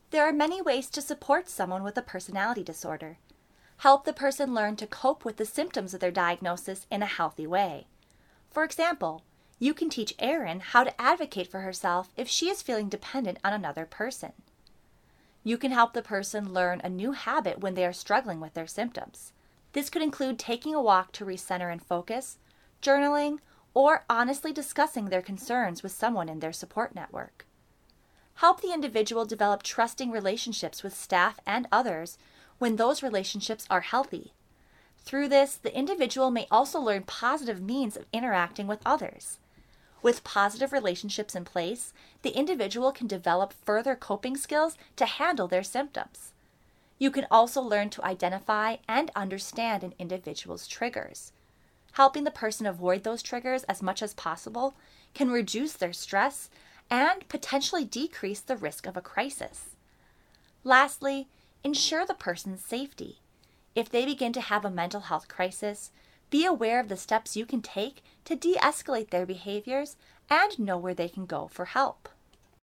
There are many ways to support someone with a personality disorder. Help the person learn to cope with the symptoms of their diagnosis in a healthy way. For example, you can teach Erin how to advocate for herself if she is feeling dependent on another person. You can help the person learn a new habit when they are struggling with their symptoms. This could include taking a walk to recenter and focus, journaling, or honestly discussing their concerns with someone in their support network. Help the individual develop trusting relationships with staff and others when those relationships are healthy. Through this, the individual may also learn positive means of interacting with others. With positive relationships in place, the individual can develop further coping skills to handle their symptoms. You can also learn to identify and understand an individual's triggers. Helping the person avoid those triggers as much as possible can reduce their stress and potentially decrease the risk of a crisis. Lastly, ensure the person's safety. If they begin to have a mental health crisis, be aware of the steps you can take to de-escalate their behaviors and know where they can go for help.